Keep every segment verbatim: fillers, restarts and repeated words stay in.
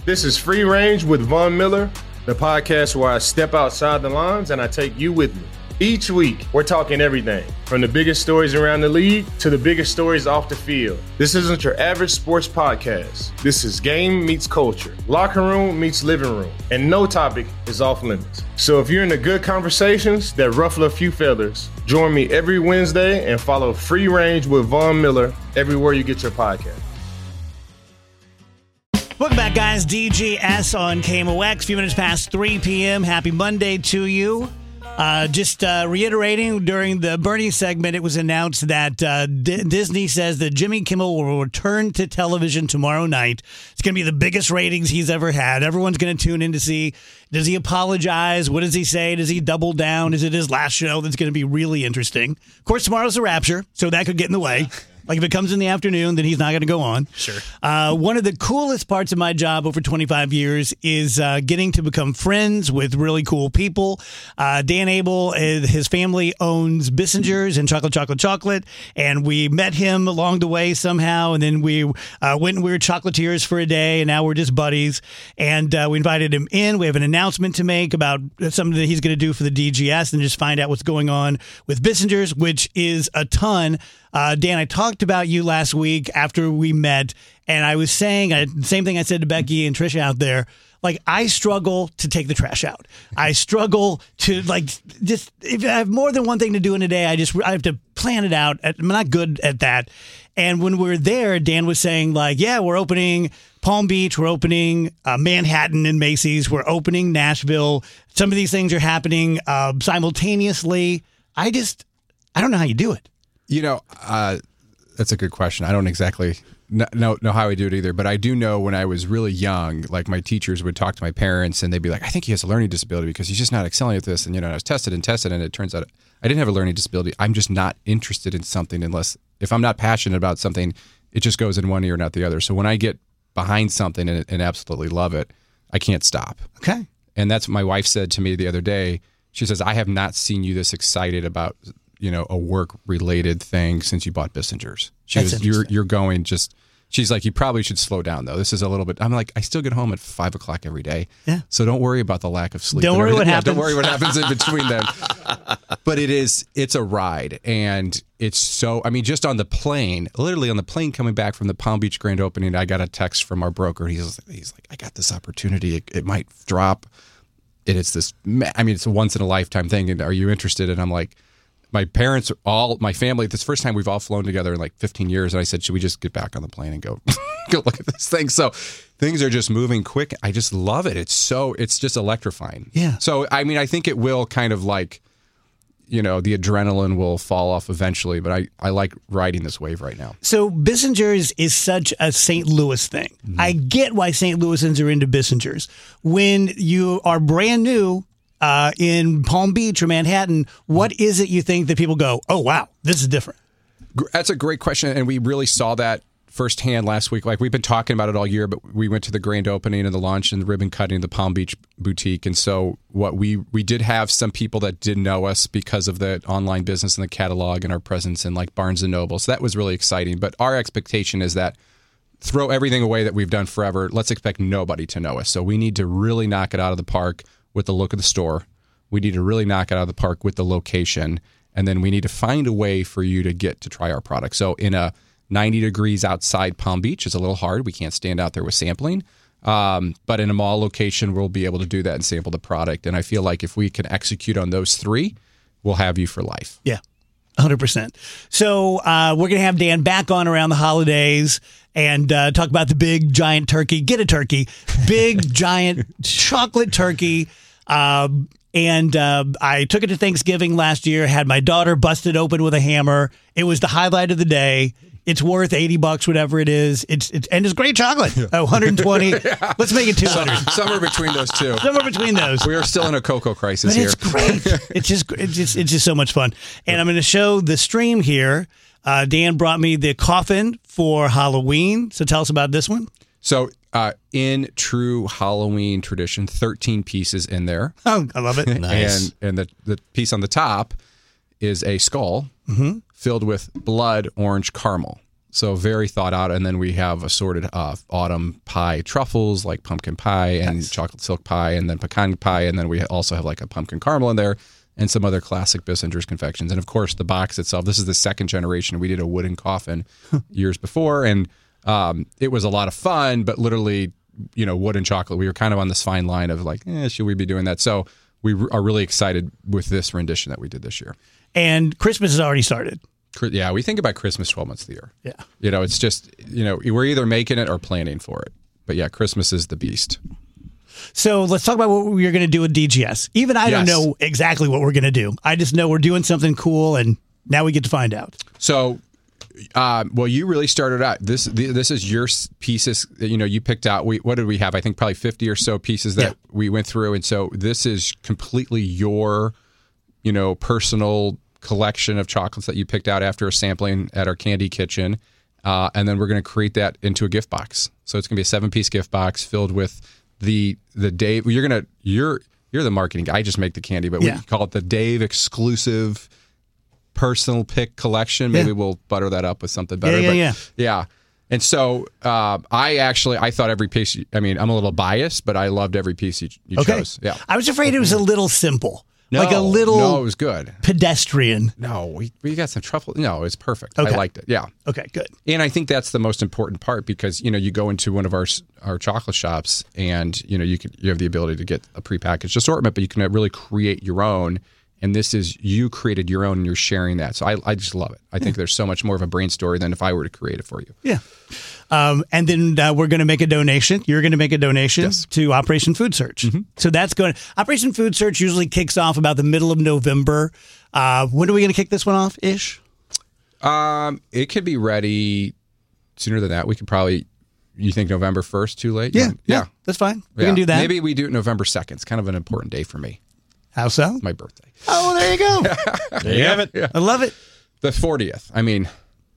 This is Free Range with Von Miller, the podcast where I step outside the lines and I take you with me. Each week, we're talking everything from the biggest stories around the league to the biggest stories off the field. This isn't your average sports podcast. This is game meets culture, locker room meets living room, and no topic is off limits. So if you're into good conversations that ruffle a few feathers, join me every Wednesday and follow Free Range with Von Miller everywhere you get your podcast. Welcome back, guys. D G S on K M O X. A few minutes past three p.m. Happy Monday to you. Uh, just uh, reiterating, during the Bernie segment, it was announced that uh, D- Disney says that Jimmy Kimmel will return to television tomorrow night. It's going to be the biggest ratings he's ever had. Everyone's going to tune in to see, does he apologize? What does he say? Does he double down? Is it his last show? That's going to be really interesting. Of course, tomorrow's the Rapture, so that could get in the way. Like, if it comes in the afternoon, then he's not going to go on. Sure. Uh, one of the coolest parts of my job over twenty-five years is uh, getting to become friends with really cool people. Uh, Dan Abel, uh, his family owns Bissinger's and Chocolate Chocolate Chocolate, and we met him along the way somehow, and then we uh, went and we were chocolatiers for a day, and now we're just buddies. And uh, we invited him in. We have an announcement to make about something that he's going to do for the D G S and just find out what's going on with Bissinger's, which is a ton. Uh, Dan, I talked about you last week after we met, and I was saying I, the same thing I said to Becky and Trisha out there. Like, I struggle to take the trash out. I struggle to, like, just, if I have more than one thing to do in a day, I just, I have to plan it out. I'm not good at that. And when we were there, Dan was saying, like, yeah, we're opening Palm Beach, we're opening uh, Manhattan and Macy's, we're opening Nashville. Some of these things are happening uh, simultaneously. I just, I don't know how you do it. You know, uh, that's a good question. I don't exactly know, know how I do it either, but I do know when I was really young, like, my teachers would talk to my parents and they'd be like, I think he has a learning disability because he's just not excelling at this. And, you know, I was tested and tested and it turns out I didn't have a learning disability. I'm just not interested in something unless, if I'm not passionate about something, it just goes in one ear, not the other. So when I get behind something and, and absolutely love it, I can't stop. Okay. And that's what my wife said to me the other day. She says, I have not seen you this excited about, you know, a work-related thing since you bought Bissinger's. She That's was, you're, you're going just, she's like, you probably should slow down, though. This is a little bit, I'm like, I still get home at five o'clock every day. Yeah. So don't worry about the lack of sleep. Don't worry what yeah, happens. Don't worry what happens in between them. But it is, it's a ride. And it's so, I mean, just on the plane, literally on the plane coming back from the Palm Beach grand opening, I got a text from our broker. He's, he's like, I got this opportunity. It, it might drop. And it's this, I mean, it's a once in a lifetime thing. And are you interested? And I'm like, my parents, all my family, this first time we've all flown together in like fifteen years. And I said, should we just get back on the plane and go, go look at this thing? So things are just moving quick. I just love it. It's so, it's just electrifying. Yeah. So, I mean, I think it will kind of like, you know, the adrenaline will fall off eventually, but I, I like riding this wave right now. So Bissinger's is such a Saint Louis thing. Mm-hmm. I get why Saint Louisans are into Bissinger's. When you are brand new, Uh, in Palm Beach or Manhattan, what is it you think that people go, oh, wow, this is different? That's a great question, and we really saw that firsthand last week. Like, we've been talking about it all year, but we went to the grand opening and the launch and the ribbon cutting of the Palm Beach boutique, and so what we we did have some people that didn't know us because of the online business and the catalog and our presence in, like, Barnes and Noble, so that was really exciting. But our expectation is that throw everything away that we've done forever, let's expect nobody to know us. So we need to really knock it out of the park with the look of the store. We need to really knock it out of the park with the location. And then we need to find a way for you to get to try our product. So in a ninety degrees outside Palm Beach is a little hard. We can't stand out there with sampling. Um, but in a mall location, we'll be able to do that and sample the product. And I feel like if we can execute on those three, we'll have you for life. Yeah, one hundred percent. So uh, we're going to have Dan back on around the holidays and uh, talk about the big, giant turkey. Get a turkey. Big, giant chocolate turkey. Um, and uh, I took it to Thanksgiving last year, had my daughter busted open with a hammer. It was the highlight of the day. It's worth eighty bucks, whatever it is. It's, it's and it's great chocolate. Oh, one hundred twenty. Yeah. Let's make it two hundred. Somewhere between those two. Somewhere between those. We are still in a cocoa crisis but here. It's great. It's just, it's just, it's just so much fun. And I'm going to show the stream here. Uh, Dan brought me the coffin for Halloween. So tell us about this one. So uh, in true Halloween tradition, thirteen pieces in there. Oh, I love it. Nice. And and the, the piece on the top is a skull mm-hmm. filled with blood orange caramel. So very thought out. And then we have assorted uh, autumn pie truffles like pumpkin pie and nice. chocolate silk pie and then pecan pie. And then we also have like a pumpkin caramel in there and some other classic Bissinger's confections. And of course, the box itself, this is the second generation. We did a wooden coffin years before. And um, it was a lot of fun, but literally, you know, wood and chocolate, we were kind of on this fine line of like, eh, should we be doing that? So we are really excited with this rendition that we did this year. And Christmas has already started. Yeah, we think about Christmas twelve months of the year. Yeah. You know, it's just, you know, we're either making it or planning for it. But yeah, Christmas is the beast. So let's talk about what we're going to do with D G S. Even I yes. don't know exactly what we're going to do. I just know we're doing something cool, and now we get to find out. So, uh, well, you really started out. This this is your pieces that, you know, you picked out. We What did we have? I think probably fifty or so pieces that yeah. we went through. And so this is completely your, you know, personal collection of chocolates that you picked out after a sampling at our candy kitchen. Uh, and then we're going to create that into a gift box. So it's going to be a seven piece gift box filled with the the Dave. You're going to you're you're the marketing guy. I just make the candy, but yeah. we call it the Dave exclusive personal pick collection. Maybe yeah. we'll butter that up with something better. Yeah, yeah, but, yeah. yeah. And so uh, I actually I thought every piece. I mean, I'm a little biased, but I loved every piece you, you okay. chose. Yeah. I was afraid it was a little simple. No, like a little no, it was good. Pedestrian. No, we, we got some truffle. No, it's perfect. Okay. I liked it. Yeah. Okay, good. And I think that's the most important part because, you know, you go into one of our our chocolate shops and, you know, you could you have the ability to get a prepackaged assortment, but you can really create your own. And this is, you created your own and you're sharing that. So I, I just love it. I think there's so much more of a brain story than if I were to create it for you. Yeah. Um, and then uh, we're going to make a donation. You're going to make a donation yes. to Operation Food Search. Mm-hmm. So that's going Operation Food Search usually kicks off about the middle of November. Uh, when are we going to kick this one off, ish? Um, it could be ready sooner than that. We could probably, you think November first, too late? Yeah. Yeah. yeah that's fine. We yeah. can do that. Maybe we do it November second. It's kind of an important day for me. How so? My birthday. Oh, there you go. There you have it. Yeah. I love it. The fortieth. I mean,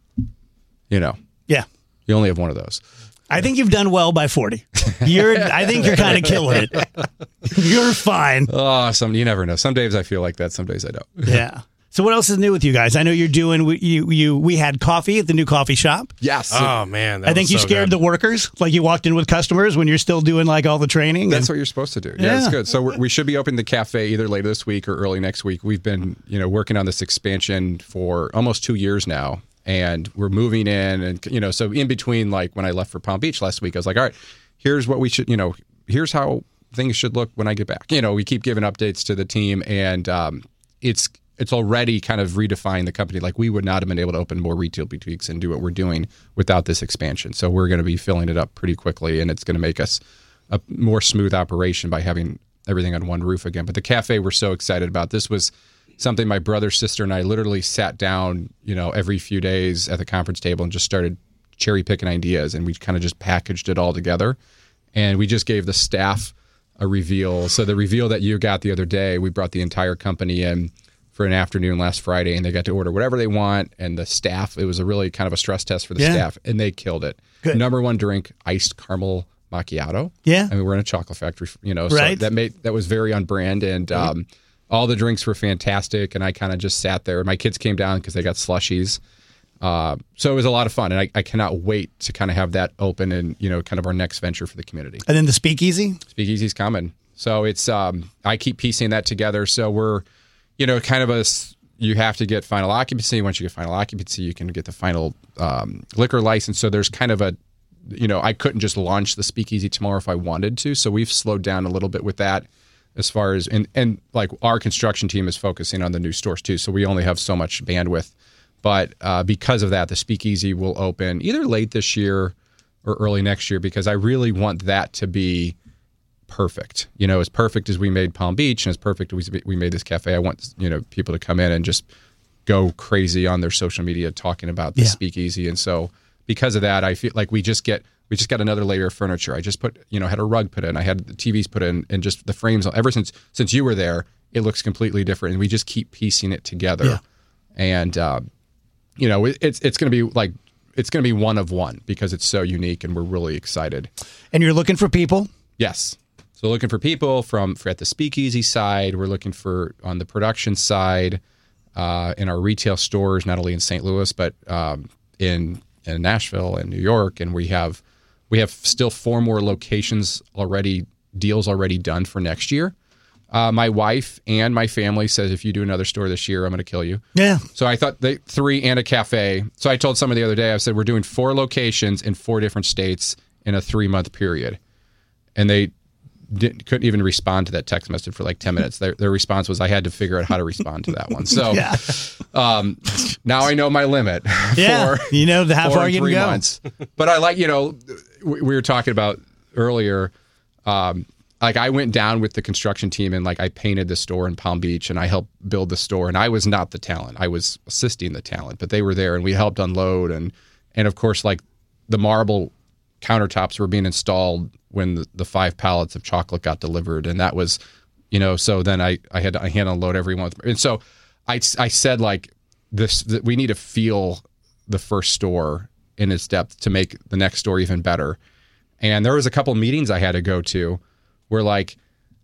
you know. Yeah. You only have one of those. I think you've done well by forty. You're. I think you're kind of killing it. You're fine. Oh, some you never know. Some days I feel like that. Some days I don't. Yeah. So what else is new with you guys? I know you're doing. You you. We had coffee at the new coffee shop. Yes. Oh man. That I think was you so scared good. the workers. Like you walked in with customers when you're still doing like all the training. That's and, what you're supposed to do. Yeah, yeah. it's good. So we're, we should be opening the cafe either later this week or early next week. We've been, you know, working on this expansion for almost two years now, and we're moving in, and you know, so in between, like when I left for Palm Beach last week, I was like, all right, here's what we should, you know, here's how things should look when I get back. You know, we keep giving updates to the team, and um, it's. It's already kind of redefined the company. Like we would not have been able to open more retail boutiques and do what we're doing without this expansion. So we're going to be filling it up pretty quickly, and it's going to make us a more smooth operation by having everything on one roof again. But the cafe we're so excited about. This was something my brother, sister, and I literally sat down, you know, every few days at the conference table and just started cherry picking ideas, and we kind of just packaged it all together. And we just gave the staff a reveal. So the reveal that you got the other day, we brought the entire company in for an afternoon last Friday, and they got to order whatever they want. And the staff, it was a really kind of a stress test for the yeah. staff, and they killed it. Good. Number one drink, iced caramel macchiato. Yeah. I mean, we're in a chocolate factory, you know, right. so that made that was very on brand, and right. um, all the drinks were fantastic. And I kind of just sat there. My kids came down because they got slushies. Uh, so it was a lot of fun, and I, I cannot wait to kind of have that open and, you know, kind of our next venture for the community. And then the Speakeasy? Speakeasy's coming. So it's, um, I keep piecing that together. So we're, you know, kind of a, you have to get final occupancy. Once you get final occupancy, you can get the final um, liquor license. So there's kind of a, you know, I couldn't just launch the Speakeasy tomorrow if I wanted to. So we've slowed down a little bit with that as far as, and, and like our construction team is focusing on the new stores too. So we only have so much bandwidth. But uh, because of that, the Speakeasy will open either late this year or early next year, because I really want that to be perfect. You know, as perfect as we made Palm Beach and as perfect as we made this cafe, I want, you know, people to come in and just go crazy on their social media talking about the yeah. Speakeasy. And so because of that, I feel like we just get, we just got another layer of furniture. I just put, you know, had a rug put in, I had the T Vs put in, and just the frames, ever since, since you were there, it looks completely different. And we just keep piecing it together. Yeah. And, uh, you know, it, it's, it's going to be like, it's going to be one of one because it's so unique, and we're really excited. And you're looking for people? Yes. So looking for people from for at the Speakeasy side. We're looking for on the production side, uh, in our retail stores, not only in Saint Louis, but um, in in Nashville and New York, and we have we have still four more locations already, deals already done for next year. Uh, my wife and my family says, if you do another store this year, I'm going to kill you. Yeah. So I thought they three and a cafe. So I told somebody the other day, I said, we're doing four locations in four different states in a three month period. And they didn't, couldn't even respond to that text message for like ten minutes. Their, their response was, I had to figure out how to respond to that one. So yeah. um, now I know my limit. Yeah. for, you know how far you can go. Months. But I like, you know, we, we were talking about earlier, um, like I went down with the construction team and like I painted the store in Palm Beach and I helped build the store, and I was not the talent. I was assisting the talent, but they were there and we helped unload. And, and of course, like the marble countertops were being installed when the, the five pallets of chocolate got delivered. And that was, you know, so then I, I had to I hand unload every month. And so I, I said like this, that we need to feel the first store in its depth to make the next store even better. And there was a couple meetings I had to go to where like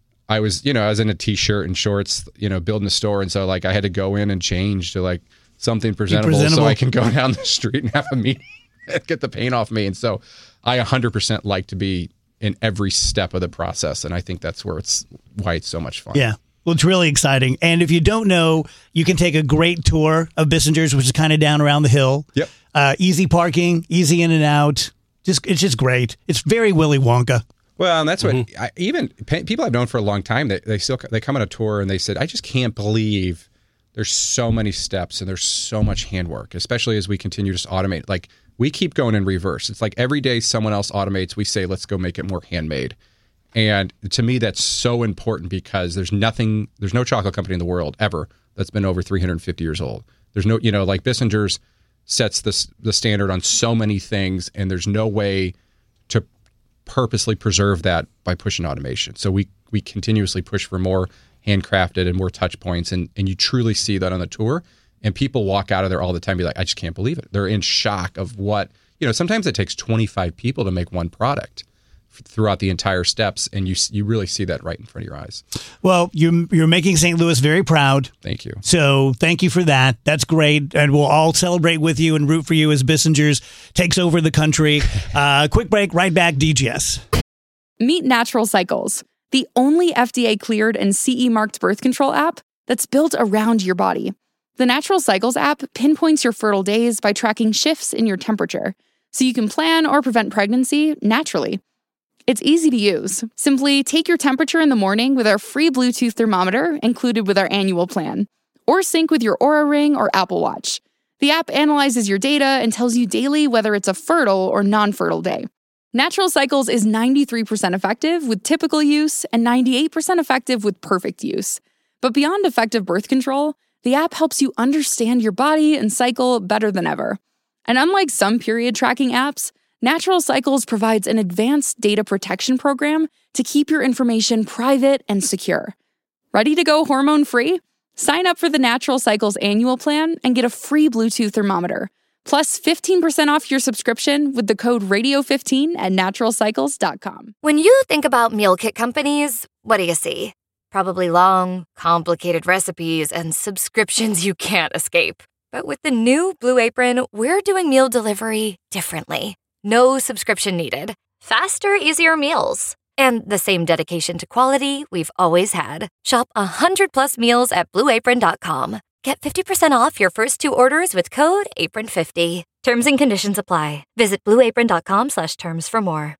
I was, you know, I was in a t-shirt and shorts, you know, building a store. And so like I had to go in and change to like something presentable, presentable. so I can go down the street and have a meeting and get the paint off me. And so I one hundred percent like to be in every step of the process. And I think that's where it's why it's so much fun. Yeah. Well, it's really exciting. And if you don't know, you can take a great tour of Bissinger's, which is kind of down around the hill. Yep. Uh, easy parking, easy in and out. Just It's just great. It's very Willy Wonka. Well, and that's what mm-hmm. I, even people I've known for a long time, they, they still they come on a tour and they said, I just can't believe there's so many steps and there's so much handwork, especially as we continue to automate. Like we keep going in reverse. It's like every day someone else automates, we say, let's go make it more handmade. And to me, that's so important because there's nothing, there's no chocolate company in the world ever that's been over three hundred fifty years old. There's no, you know, like Bissinger's sets the, the standard on so many things, and there's no way to purposely preserve that by pushing automation. So we we continuously push for more handcrafted and more touch points, and and you truly see that on the tour. And people walk out of there all the time and be like, I just can't believe it. They're in shock of what, you know, sometimes it takes twenty-five people to make one product f- throughout the entire steps, and you you really see that right in front of your eyes. Well, you're, you're making Saint Louis very proud. Thank you. So thank you for that. That's great. And we'll all celebrate with you and root for you as Bissinger's takes over the country. Uh, quick break, right back, D G S. Meet Natural Cycles, the only F D A-cleared and C E-marked birth control app that's built around your body. The Natural Cycles app pinpoints your fertile days by tracking shifts in your temperature, so you can plan or prevent pregnancy naturally. It's easy to use. Simply take your temperature in the morning with our free Bluetooth thermometer included with our annual plan, or sync with your Oura Ring or Apple Watch. The app analyzes your data and tells you daily whether it's a fertile or non-fertile day. Natural Cycles is ninety-three percent effective with typical use and ninety-eight percent effective with perfect use. But beyond effective birth control, the app helps you understand your body and cycle better than ever. And unlike some period tracking apps, Natural Cycles provides an advanced data protection program to keep your information private and secure. Ready to go hormone-free? Sign up for the Natural Cycles annual plan and get a free Bluetooth thermometer, plus fifteen percent off your subscription with the code radio fifteen at natural cycles dot com. When you think about meal kit companies, what do you see? Probably long, complicated recipes and subscriptions you can't escape. But with the new Blue Apron, we're doing meal delivery differently. No subscription needed. Faster, easier meals. And the same dedication to quality we've always had. Shop one hundred plus meals at blue apron dot com. Get fifty percent off your first two orders with code apron fifty. Terms and conditions apply. Visit blue apron dot com slash terms for more.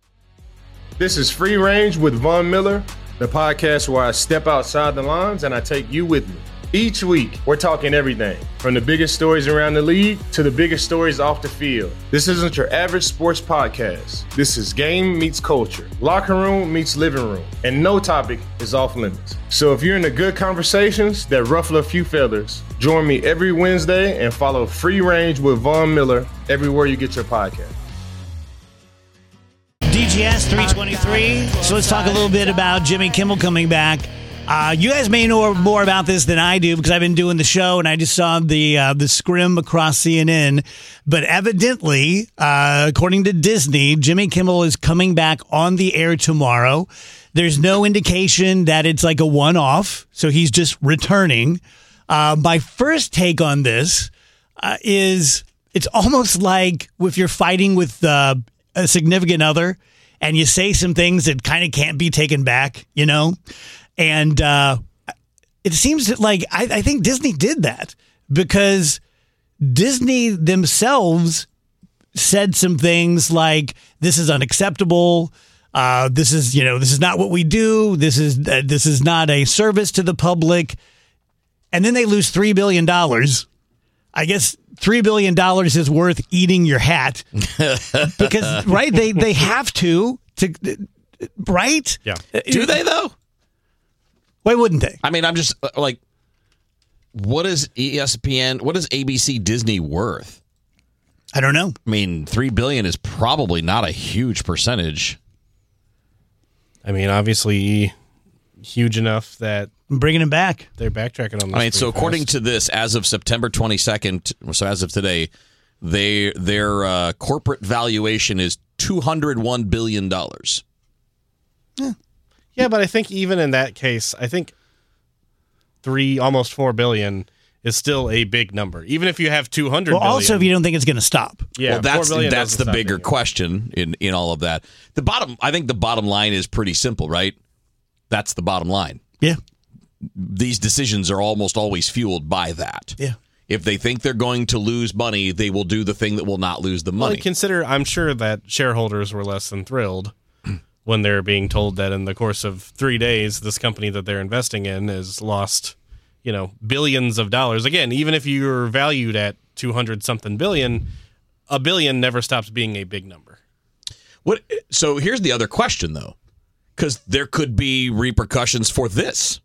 This is Free Range with Von Miller, the podcast where I step outside the lines and I take you with me. Each week, we're talking everything from the biggest stories around the league to the biggest stories off the field. This isn't your average sports podcast. This is game meets culture, locker room meets living room, and no topic is off limits. So if you're into good conversations that ruffle a few feathers, join me every Wednesday and follow Free Range with Von Miller everywhere you get your podcast. D G S three twenty-three. So let's talk a little bit about Jimmy Kimmel coming back. Uh, you guys may know more about this than I do because I've been doing the show and I just saw the uh, the scrim across C N N. But evidently, uh, according to Disney, Jimmy Kimmel is coming back on the air tomorrow. There's no indication that it's like a one-off, so he's just returning. Uh, my first take on this uh, is It's almost like if you're fighting with uh, a significant other and you say some things that kind of can't be taken back, you know? And uh, it seems that, like, I, I think Disney did that because Disney themselves said some things like, this is unacceptable. Uh, this is, you know, this is not what we do. This is uh, this is not a service to the public. And then they lose three billion dollars. I guess three billion dollars is worth eating your hat. Because, right, they, they have to, to, right? Yeah. Do they, though? Why wouldn't they? I mean, I'm just, like, what is E S P N, what is A B C Disney worth? I don't know. I mean, three billion dollars is probably not a huge percentage. I mean, obviously huge enough that I'm bringing it back. They're backtracking on this. I mean, so fast. according to this, as of September twenty-second, so as of today, they their uh, corporate valuation is two hundred one billion dollars. Yeah. Yeah, but I think even in that case, I think three, almost four billion is still a big number, even if you have two hundred. Well, billion. also, if you don't think it's going to stop. Yeah, well, that's four billion that's the doesn't bigger stop question in, in all of that. The bottom, I think, the bottom line is pretty simple, right? That's the bottom line. Yeah. These decisions are almost always fueled by that. Yeah. If they think they're going to lose money, they will do the thing that will not lose the money. Well, consider, I'm sure that shareholders were less than thrilled when they're being told that in the course of three days, this company that they're investing in has lost, you know, billions of dollars. Again, even if you're valued at two hundred something billion, a billion never stops being a big number. What? So here's the other question, though, because there could be repercussions for this.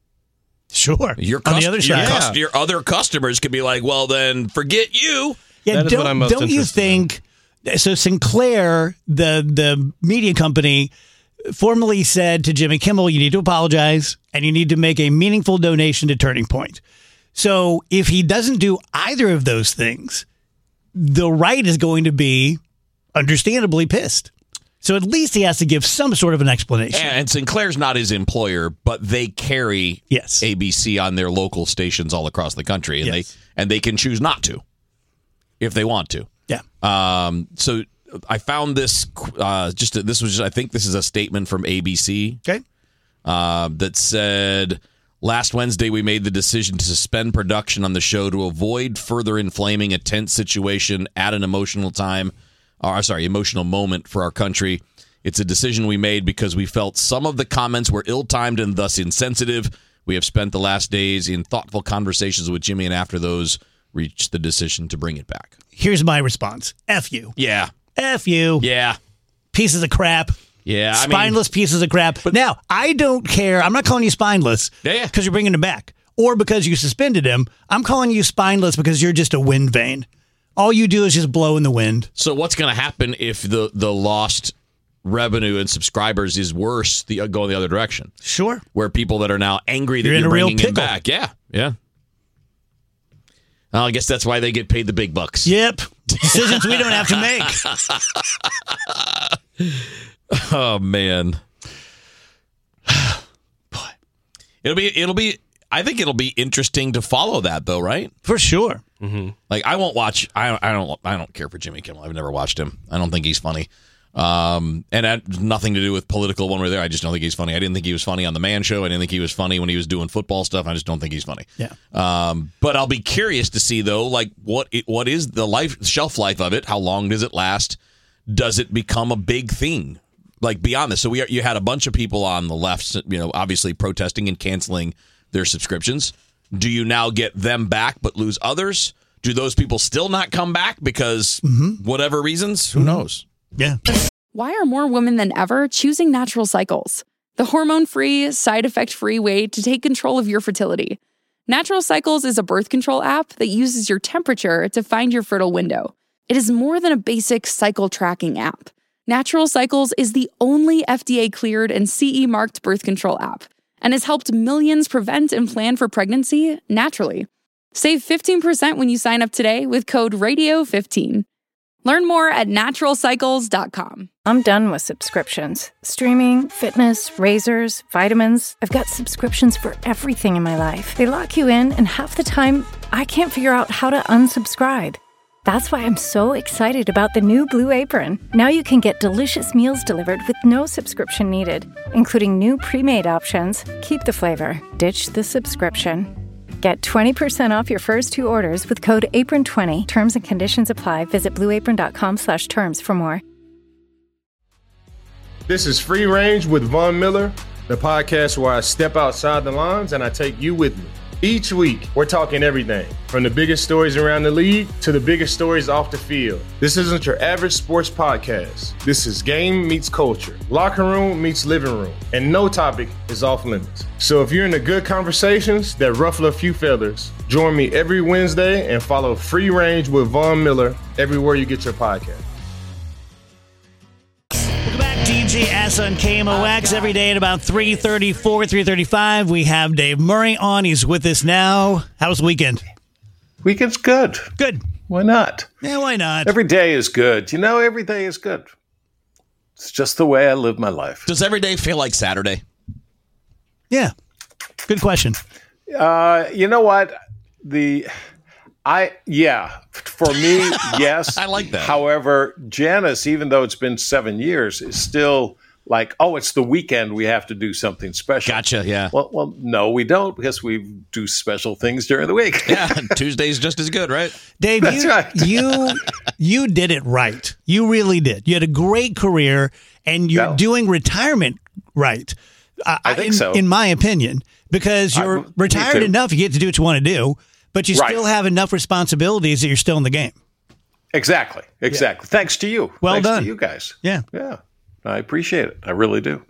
Sure. Your, On cust- the other your, side. cust- your other customers could be like, well, then forget you. Yeah, That is what don't, I'm most don't you interested in. think? So Sinclair, the the media company, formally said to Jimmy Kimmel, "You need to apologize and you need to make a meaningful donation to Turning Point." So if he doesn't do either of those things, the right is going to be understandably pissed. So at least he has to give some sort of an explanation. And Sinclair's not his employer, but they carry Yes. A B C on their local stations all across the country, and Yes. they and they can choose not to if they want to. Yeah. Um, so I found this uh, just a, this was just, I think this is a statement from A B C. Okay. Uh, that said, last Wednesday we made the decision to suspend production on the show to avoid further inflaming a tense situation at an emotional time, or sorry, emotional moment for our country. It's a decision we made because we felt some of the comments were ill-timed and thus insensitive. We have spent the last days in thoughtful conversations with Jimmy, and after those, reached the decision to bring it back. Here's my response. F you. Yeah. F you. Yeah. Pieces of crap. Yeah. I mean, Spineless pieces of crap. Now, I don't care. I'm not calling you spineless Yeah, yeah. because you're bringing him back or because you suspended him. I'm calling you spineless because you're just a wind vane. All you do is just blow in the wind. so what's going to happen if the, the lost revenue and subscribers is worse, the going the other direction? Sure. Where people that are now angry that You're you're, in a real bringing him pickle. back. Yeah. Yeah. Well, I guess that's why they get paid the big bucks. Yep. Decisions we don't have to make. Oh man. Boy. It'll be it'll be I think it'll be interesting to follow that though, right? For sure. Like I won't watch I I don't I don't care for Jimmy Kimmel. I've never watched him. I don't think he's funny. Um, and that has nothing to do with political one way or there. I just don't think he's funny. I didn't think he was funny on the Man Show. I didn't think he was funny when he was doing football stuff. I just don't think he's funny. Yeah. Um, but I'll be curious to see though, like what it, what is the life shelf life of it? How long does it last? Does it become a big thing? Like beyond this, so we are, you had a bunch of people on the left, you know, obviously protesting and canceling their subscriptions. Do you now get them back but lose others? Do those people still not come back because whatever reasons? Who knows? Yeah. Why are more women than ever choosing Natural Cycles? The hormone-free, side-effect-free way to take control of your fertility. Natural Cycles is a birth control app that uses your temperature to find your fertile window. It is more than a basic cycle tracking app. Natural Cycles is the only F D A-cleared and C E-marked birth control app and has helped millions prevent and plan for pregnancy naturally. Save fifteen percent when you sign up today with code radio fifteen. Learn more at natural cycles dot com. I'm done with subscriptions. Streaming, fitness, razors, vitamins. I've got subscriptions for everything in my life. They lock you in, and half the time, I can't figure out how to unsubscribe. That's why I'm so excited about the new Blue Apron. Now you can get delicious meals delivered with no subscription needed, including new pre-made options. Keep the flavor, ditch the subscription. Get twenty percent off your first two orders with code apron twenty. Terms and conditions apply. Visit blueapron.com slash terms for more. This is Free Range with Von Miller, the podcast where I step outside the lines and I take you with me. Each week, we're talking everything from the biggest stories around the league to the biggest stories off the field. This isn't your average sports podcast. This is game meets culture, locker room meets living room, and no topic is off limits. So if you're into good conversations that ruffle a few feathers, join me every Wednesday and follow Free Range with Von Miller everywhere you get your podcast. D J S on K M O X every day at about three thirty-four, three thirty-five. We have Dave Murray on. He's with us now. How was the weekend? Weekend's good. Good. Why not? Yeah, why not? Every day is good. You know, every day is good. It's just the way I live my life. Does every day feel like Saturday? Yeah. Good question. Uh, you know what? The... I yeah, for me, yes. I like that. However, Janice, even though it's been seven years, is still like, oh, it's the weekend. We have to do something special. Gotcha. Yeah. Well, well, no, we don't, because we do special things during the week. Yeah, Tuesday's just as good, right? Dave, That's you, right. you you did it right. You really did. You had a great career, and you're Yeah. doing retirement right. Uh, I think in, so. in my opinion, because you're I- me retired too. enough, you get to do what you want to do. But you Right. still have enough responsibilities that you're still in the game. Exactly, exactly. Thanks to you. Well Thanks done. to you guys. Yeah. Yeah, I appreciate it. I really do.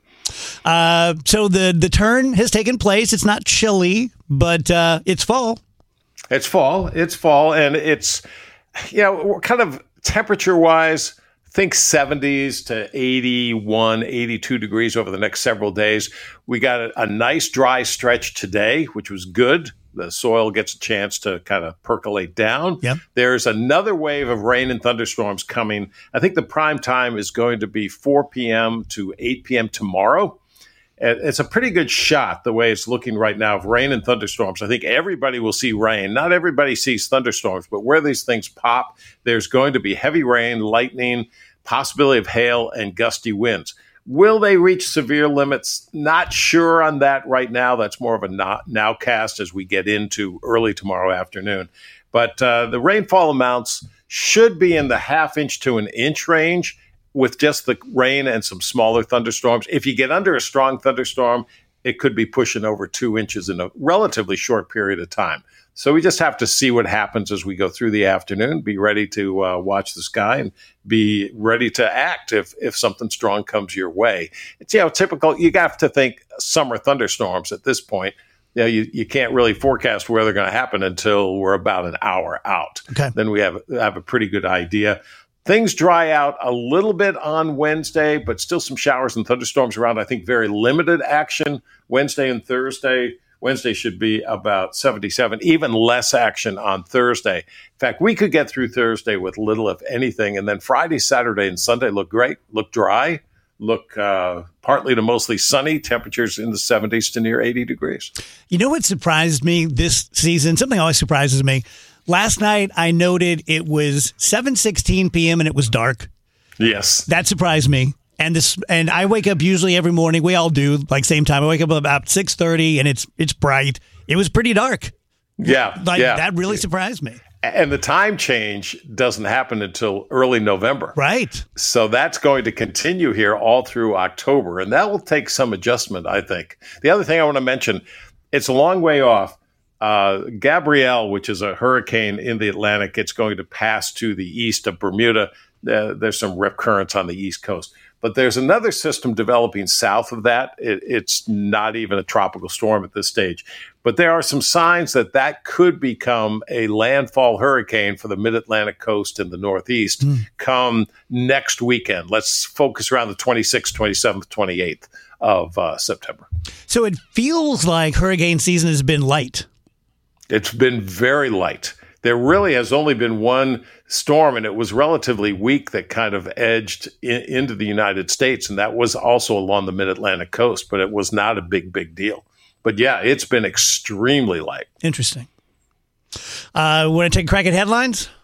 Uh, so the the turn has taken place. It's not chilly, but uh, it's fall. It's fall. It's fall, and it's, you know, we're kind of temperature-wise, think seventies to eighty-one, eighty-two degrees over the next several days. We got a, a nice dry stretch today, which was good. The soil gets a chance to kind of percolate down. Yep. There's another wave of rain and thunderstorms coming. I think the prime time is going to be four p.m. to eight p.m. tomorrow. And it's a pretty good shot, the way it's looking right now, of rain and thunderstorms. I think everybody will see rain. Not everybody sees thunderstorms, but where these things pop, there's going to be heavy rain, lightning, possibility of hail, and gusty winds. Will they reach severe limits? Not sure on that right now. That's more of a not nowcast as we get into early tomorrow afternoon. But uh, the rainfall amounts should be in the half inch to an inch range with just the rain and some smaller thunderstorms. If you get under a strong thunderstorm, it could be pushing over two inches in a relatively short period of time. So we just have to see what happens as we go through the afternoon, be ready to uh, watch the sky and be ready to act if if something strong comes your way. It's, you know, typical. You have to think summer thunderstorms at this point. You know, you, you can't really forecast where they're going to happen until we're about an hour out. Okay. Then we have, have a pretty good idea. Things dry out a little bit on Wednesday, but still some showers and thunderstorms around. I think very limited action Wednesday and Thursday. Wednesday should be about seventy-seven, even less action on Thursday. In fact, we could get through Thursday with little, if anything. And then Friday, Saturday, and Sunday look great, look dry, look uh, partly to mostly sunny, temperatures in the seventies to near eighty degrees. You know what surprised me this season? Something always surprises me. Last night, I noted it was seven sixteen p.m. and it was dark. Yes. That surprised me. And this, and I wake up usually every morning. We all do, like same time. I wake up about six thirty, and it's it's bright. It was pretty dark. Yeah, Like yeah. that really surprised me. And the time change doesn't happen until early November. Right. So that's going to continue here all through October, and that will take some adjustment, I think. The other thing I want to mention, it's a long way off. Uh, Gabrielle, which is a hurricane in the Atlantic, it's going to pass to the east of Bermuda. Uh, there's some rip currents on the East Coast. But there's another system developing south of that. It, it's not even a tropical storm at this stage. But there are some signs that that could become a landfall hurricane for the mid-Atlantic coast and the Northeast mm. come next weekend. Let's focus around the twenty-sixth, twenty-seventh, twenty-eighth of uh, September. So it feels like hurricane season has been light. It's been very light. There really has only been one storm, and it was relatively weak, that kind of edged in, into the United States, and that was also along the mid-Atlantic coast, but it was not a big, big deal. But yeah, it's been extremely light. Interesting. Uh, want to take a crack at headlines?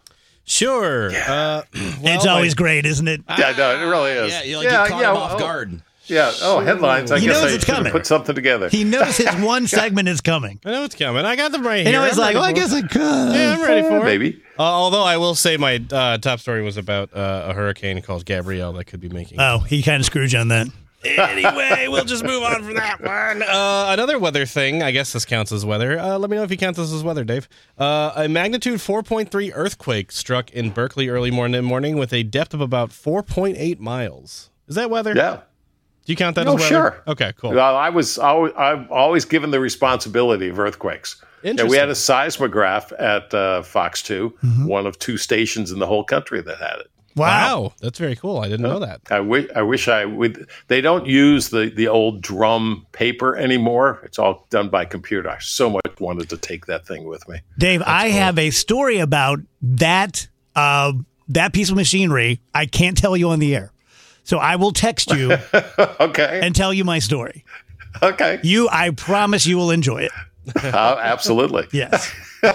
Sure. Uh, well, it's always like, great, isn't it? Yeah, no, it really is. Yeah, you, like, yeah, you caught yeah, him off oh, guard. Yeah. Oh, headlines. I He guess knows I it's should have coming. put something together. He knows his one segment is coming. I know it's coming. I got them right You here. know, he's I'm like, ready well, I for guess it. I could. Yeah, I'm ready for it. Maybe. Uh, although I will say my uh, top story was about uh, a hurricane called Gabrielle that could be making. Oh, he kind of screwed you on that. Anyway, we'll just move on from that one. Uh, another weather thing. I guess this counts as weather. Uh, let me know if you count this as weather, Dave. Uh, a magnitude four point three earthquake struck in Berkeley early morning morning with a depth of about four point eight miles. Is that weather? Yeah. Do you count that Oh, as weather? sure. Okay, cool. Well, I was always, I've always given the responsibility of earthquakes. Yeah, we had a seismograph at uh, Fox two, Mm-hmm. one of two stations in the whole country that had it. Wow. Wow, that's very cool. I didn't know that. I, w- I wish I would. They don't use the, the old drum paper anymore. It's all done by computer. I so much wanted to take that thing with me. Dave, I have a story about that uh, that piece of machinery. I can't tell you on the air. So I will text you Okay. and tell you my story. Okay. You, I promise you will enjoy it. Uh, absolutely. Yes.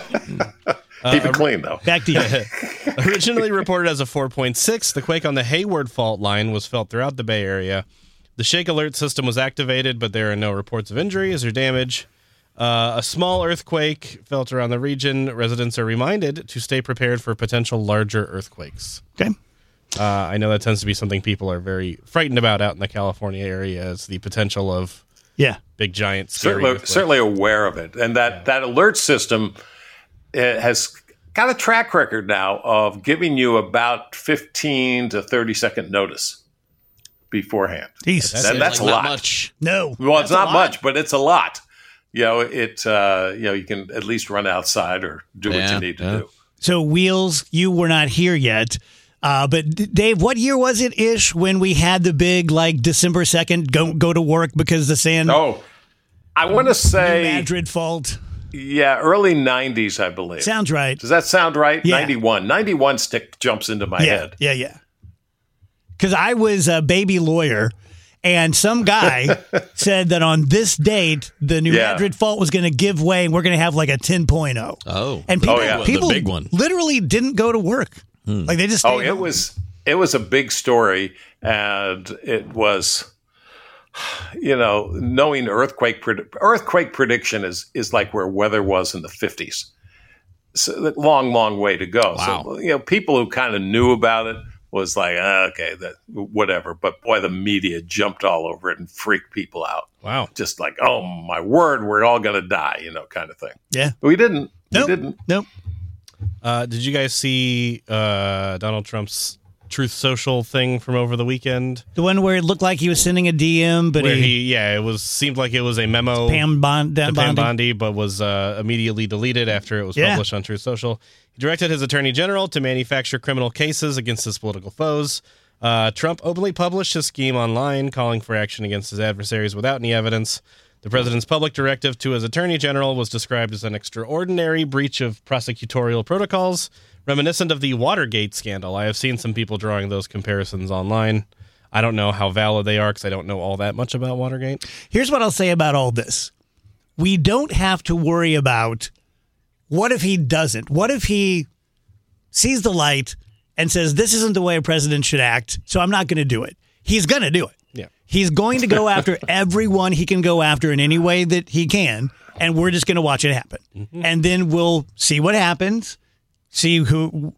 Keep it clean, though. Back to you. Originally reported as a four point six, the quake on the Hayward fault line was felt throughout the Bay Area. The shake alert system was activated, but there are no reports of injuries or damage. Uh, a small earthquake felt around the region. Residents are reminded to stay prepared for potential larger earthquakes. Okay. Uh, I know that tends to be something people are very frightened about out in the California area, is the potential of Yeah. big, giant, scary Certainly, earthquakes. certainly aware of it. And that, that alert system uh, has got a track record now of giving you about fifteen to thirty second notice beforehand. Jesus. That- that's like a not lot. much. No. Well, That's it's not a lot. much, but it's a lot. You know, it. Uh, you know, you can at least run outside or do what Yeah, you need to yeah. do. So, Wheels, you were not here yet. Uh, but D- Dave, what year was it ish when we had the big like December second go go to work because the San Oh, I want to say, Madrid fault? yeah, early nineties, I believe. Sounds right. Does that sound right? Yeah. ninety-one. ninety-one stick jumps into my Yeah, head. yeah, yeah. Because I was a baby lawyer, and some guy said that on this date the New Yeah. Madrid fault was going to give way, and we're going to have like a ten point oh. Oh. And people, Oh, yeah. people The big one. literally didn't go to work. Like they just Oh, stayed it home. was it was a big story, and it was, you know, knowing earthquake pred- earthquake prediction is is like where weather was in the fifties. So, long, long way to go. Wow. So, you know, people who kind of knew about it was like, ah, okay, that whatever. But boy, the media jumped all over it and freaked people out. Wow. Just like, oh my word, we're all going to die, you know, kind of thing. Yeah. We didn't. Nope. We didn't. Nope. Uh, did you guys see uh, Donald Trump's Truth Social thing from over the weekend? The one where it looked like he was sending a D M, but Where he, he, yeah, it was seemed like it was a memo Pam Bond, to Pam Bondi. Bondi, but was uh, immediately deleted after it was Yeah. published on Truth Social. He directed his attorney general to manufacture criminal cases against his political foes. Uh, Trump openly published his scheme online, calling for action against his adversaries without any evidence. The president's public directive to his attorney general was described as an extraordinary breach of prosecutorial protocols, reminiscent of the Watergate scandal. I have seen some people drawing those comparisons online. I don't know how valid they are because I don't know all that much about Watergate. Here's what I'll say about all this. We don't have to worry about what if he doesn't? What if he sees the light and says, this isn't the way a president should act, so I'm not going to do it. He's going to do it. Yeah. He's going to go after everyone he can go after in any way that he can, and we're just going to watch it happen. Mm-hmm. And then we'll see what happens, see who,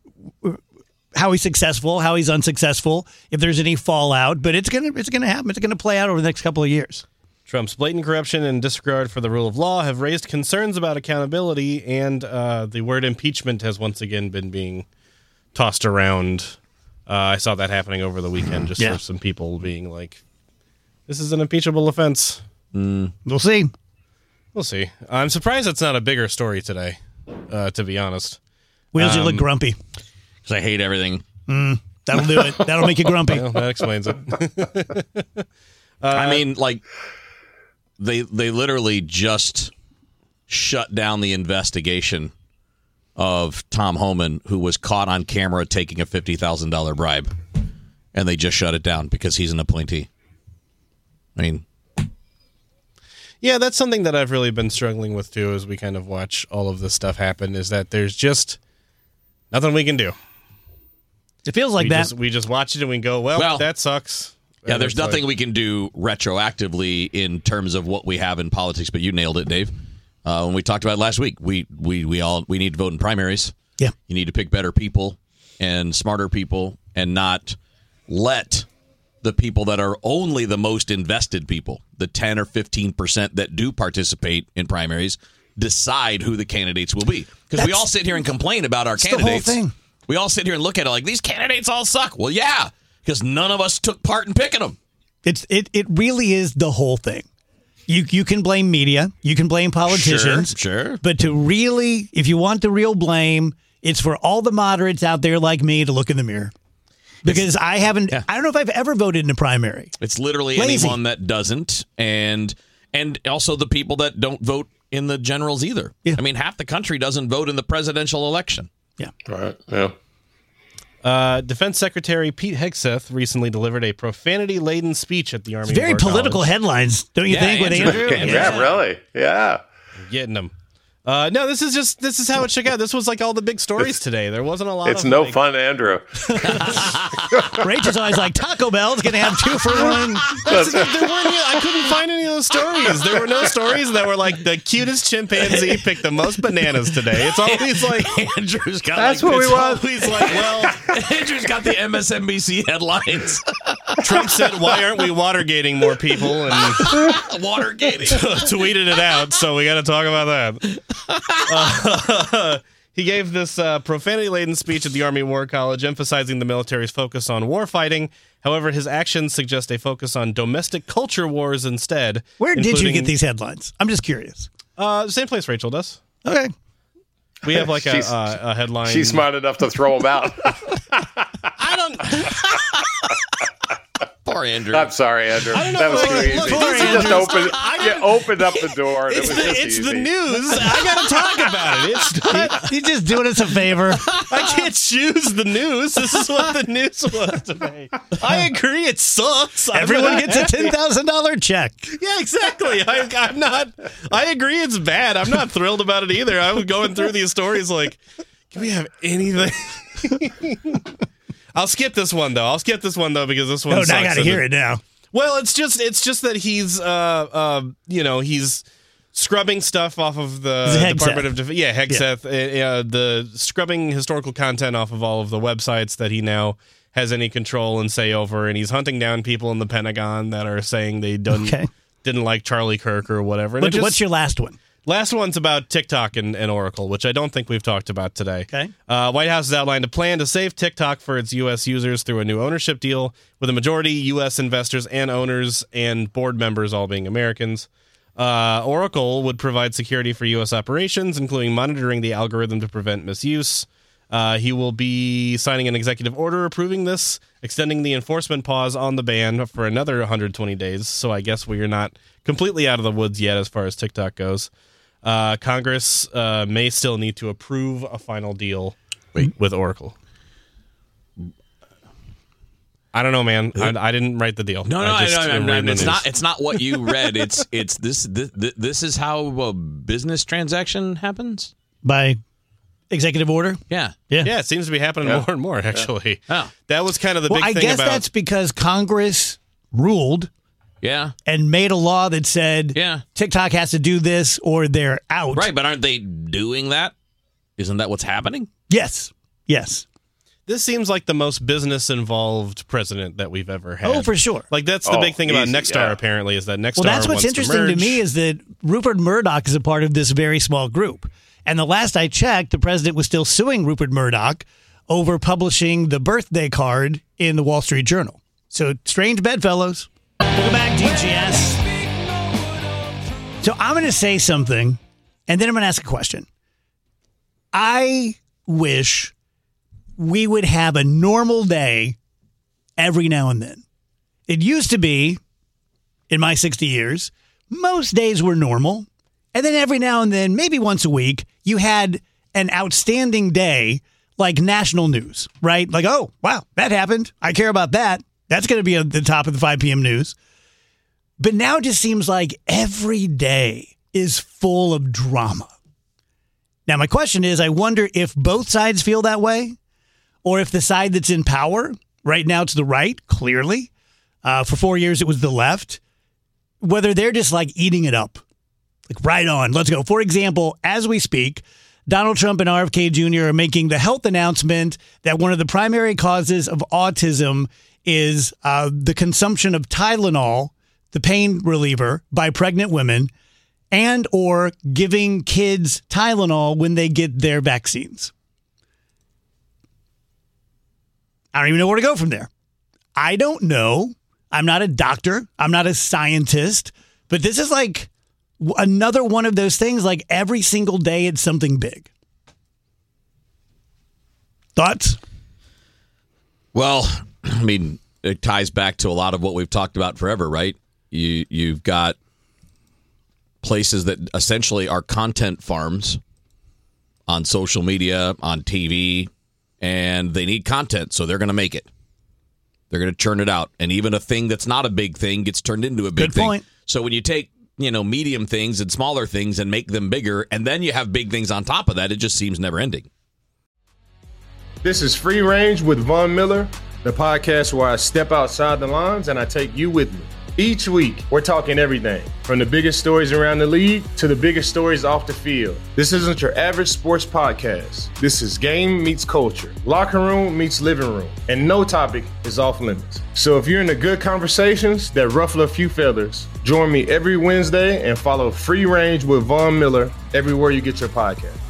how he's successful, how he's unsuccessful, if there's any fallout. But it's gonna, it's gonna happen. It's gonna play out over the next couple of years. Trump's blatant corruption and disregard for the rule of law have raised concerns about accountability, and uh, the word impeachment has once again been being tossed around. Uh, I saw that happening over the weekend, just Yeah. for some people being like, this is an impeachable offense. We'll see. We'll see. I'm surprised it's not a bigger story today, uh, to be honest. Wheels, you look Um, grumpy. Because I hate everything. That'll do it. That'll make you grumpy. Well, that explains it. I mean, like, they they literally just shut down the investigation of Tom Homan, who was caught on camera taking a fifty thousand dollars bribe. And they just shut it down because he's an appointee. I mean, Yeah, that's something that I've really been struggling with, too, as we kind of watch all of this stuff happen, is that there's just nothing we can do. It feels like we that. Just, we just watch it and we go, well, Well, that sucks. Yeah, And there's it's nothing like- we can do retroactively in terms of what we have in politics, but you nailed it, Dave. Uh, when we talked about it last week, we, we, we all we need to vote in primaries. Yeah. You need to pick better people and smarter people and not let the people that are only the most invested people, the ten or fifteen percent that do participate in primaries, decide who the candidates will be. Because we That's- all sit here and complain about our It's the whole candidates. thing. We all sit here and look at it like, these candidates all suck. Well, yeah, because none of us took part in picking them. It's it it really is the whole thing. You you can blame media, you can blame politicians, Sure, sure. but to really, if you want the real blame, it's for all the moderates out there like me to look in the mirror. Because I haven't, yeah. I don't know if I've ever voted in a primary. It's literally Lazy. anyone that doesn't, and and also the people that don't vote in the generals either. Yeah. I mean, half the country doesn't vote in the presidential election. Yeah. Right. Yeah. Uh, Defense Secretary Pete Hegseth recently delivered a profanity-laden speech at the Army It's very War political College. headlines, don't you Yeah, think, with Andrew. Andrew? Yeah, really. Yeah. Getting them. Uh, no, this is just this is how it should go. This was like all the big stories today. There wasn't a lot. It's of no like, fun, Andrew. Rachel's always like, Taco Bell's going to have two for one. That's, there weren't. I couldn't find any of those stories. There were no stories that were like the cutest chimpanzee picked the most bananas today. It's always like Andrew's got That's like, what we it's want. always like, well, Andrew's got the M S N B C headlines. Trump said, "Why aren't we Watergating more people?" and Watergate. tweeted it out. So we got to talk about that. Uh, he gave this uh, profanity-laden speech at the Army War College, emphasizing the military's focus on war fighting. However, his actions suggest a focus on domestic culture wars instead. Where did you including- get these headlines? I'm just curious. Uh, same place Rachel does. Okay. We have like a, She's- uh, a headline. She's smart enough to throw them out. I don't. Poor Andrew. I'm sorry, Andrew. I don't know That was if too I- easy. look, You poor just Andrew. opened, I- you opened up the door. And It's, it was the, just it's easy. the news. I got to talk about it. It's not, He's just doing us a favor. I can't choose the news. This is what the news was today. I agree. It sucks. I'm Everyone not gets a happy. ten thousand dollars check. Yeah, exactly. I, I'm not. I agree. It's bad. I'm not thrilled about it either. I was going through these stories like, can we have anything? I'll skip this one though. I'll skip this one though because this one. Oh, now sucks. I got to hear it now. Well, it's just it's just that he's uh uh you know he's scrubbing stuff off of the It's Hegseth. Department of Defense. Yeah, Hegseth. Uh, uh, the scrubbing historical content off of all of the websites that he now has any control and say over, and he's hunting down people in the Pentagon that are saying they didn't Okay. didn't like Charlie Kirk or whatever. And What, it just- what's your last one? Last one's about TikTok and, and Oracle, which I don't think we've talked about today. Okay. Uh, White House has outlined a plan to save TikTok for its U S users through a new ownership deal with a majority U S investors and owners and board members all being Americans. Uh, Oracle would provide security for U S operations, including monitoring the algorithm to prevent misuse. Uh, he will be signing an executive order approving this, extending the enforcement pause on the ban for another one hundred twenty days. So I guess we are not completely out of the woods yet as far as TikTok goes. Uh, Congress uh, may still need to approve a final deal Wait. with Oracle. I don't know, man. I, I didn't write the deal. No, no, I just no, no, am no, reading the it's news. not. It's not what you read. It's it's this. This, this is how a business transaction happens. By executive order? Yeah. Yeah. Yeah, it seems to be happening more and more, actually. Oh. That was kind of the Well, big I thing guess about... that's because Congress ruled Yeah. and made a law that said Yeah. TikTok has to do this or they're out. Right, but aren't they doing that? Isn't that what's happening? Yes. Yes. This seems like the most business-involved president that we've ever had. Oh, for sure. Like, that's the Oh, big thing about easy, Nexstar, yeah. apparently, is that Nexstar Well, that's what's wants interesting to, merge. me is that Rupert Murdoch is a part of this very small group. And the last I checked, the president was still suing Rupert Murdoch over publishing the birthday card in the Wall Street Journal. So strange bedfellows. Welcome back, D G S. So I'm going to say something, and then I'm going to ask a question. I wish we would have a normal day every now and then. It used to be, in my sixty years, most days were normal. And then every now and then, maybe once a week, you had an outstanding day like national news, right? Like, oh, wow, that happened. I care about that. That's going to be at the top of the five p.m. news. But now it just seems like every day is full of drama. Now, my question is, I wonder if both sides feel that way, or if the side that's in power, right now it's the right, clearly. Uh, for four years, it was the left. Whether they're just like eating it up. Like, right on, let's go. For example, as we speak, Donald Trump and R F K Junior are making the health announcement that one of the primary causes of autism is uh, the consumption of Tylenol, the pain reliever, by pregnant women, and or giving kids Tylenol when they get their vaccines. I don't even know where to go from there. I don't know. I'm not a doctor. I'm not a scientist. But this is like another one of those things, like every single day it's something big. Thoughts? Well, I mean, it ties back to a lot of what we've talked about forever, right? You, you've got places that essentially are content farms on social media, on T V, and they need content, so they're going to make it. They're going to churn it out. And even a thing that's not a big thing gets turned into a big Good thing. point. So when you take, you know, medium things and smaller things and make them bigger, and then you have big things on top of that, it just seems never ending. This is Free Range with Von Miller, the podcast where I step outside the lines and I take you with me. Each week, we're talking everything from the biggest stories around the league to the biggest stories off the field. This isn't your average sports podcast. This is game meets culture, locker room meets living room, and no topic is off limits. So if you're into good conversations that ruffle a few feathers, join me every Wednesday and follow Free Range with Von Miller everywhere you get your podcast.